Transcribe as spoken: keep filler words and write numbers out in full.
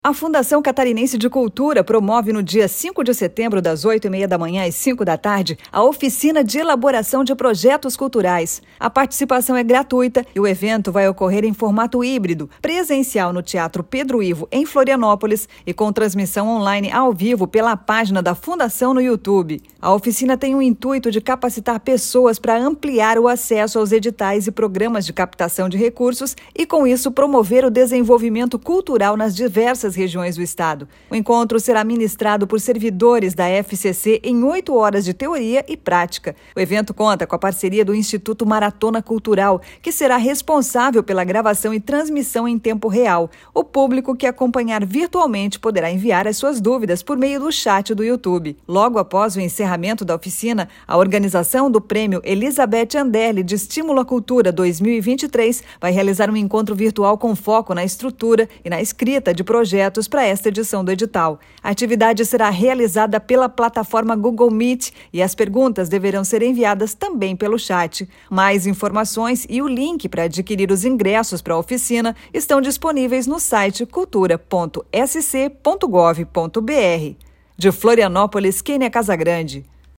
A Fundação Catarinense de Cultura promove no dia cinco de setembro, das oito e meia da manhã às cinco da tarde, a oficina de elaboração de projetos culturais. A participação é gratuita e o evento vai ocorrer em formato híbrido, presencial no Teatro Pedro Ivo, em Florianópolis, e com transmissão online ao vivo pela página da Fundação no YouTube. A oficina tem o intuito de capacitar pessoas para ampliar o acesso aos editais e programas de captação de recursos e, com isso, promover o desenvolvimento cultural nas diversas regiões do estado. O encontro será ministrado por servidores da F C C em oito horas de teoria e prática. O evento conta com a parceria do Instituto Maratona Cultural, que será responsável pela gravação e transmissão em tempo real. O público que acompanhar virtualmente poderá enviar as suas dúvidas por meio do chat do YouTube. Logo após o encerramento da oficina, a organização do Prêmio Elizabeth Anderle de Estímulo à Cultura dois mil e vinte e três vai realizar um encontro virtual com foco na estrutura e na escrita de projetos para esta edição do edital. A atividade será realizada pela plataforma Google Meet e as perguntas deverão ser enviadas também pelo chat. Mais informações e o link para adquirir os ingressos para a oficina estão disponíveis no site cultura ponto s c ponto gov ponto b r. De Florianópolis, Kênia Casagrande.